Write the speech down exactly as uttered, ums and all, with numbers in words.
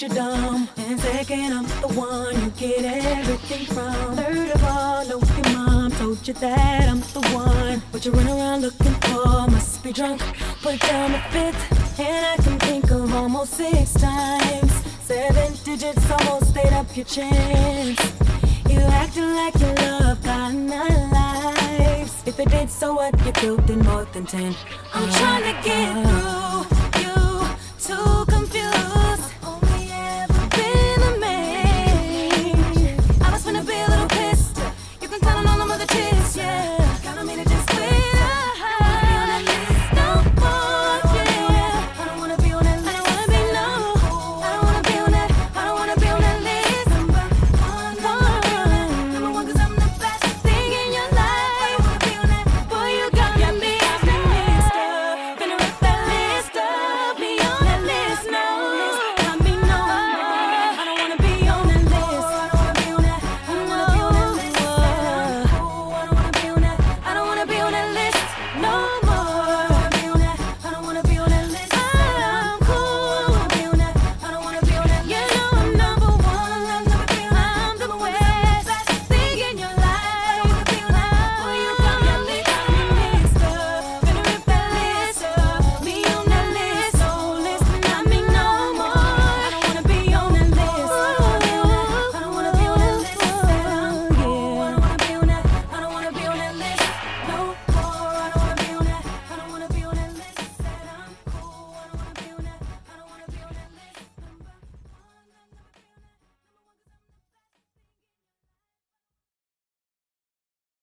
you're dumb. And second, I'm the one you get everything from. Third of all, no, your mom told you that I'm the one. What you run around looking for must be drunk. Put down the fifth, and I can think of almost six times. Seven digits almost ate up your chance. You acting like you love got nine lives. If it did, so what? You killed in more than ten. I'm trying to get through.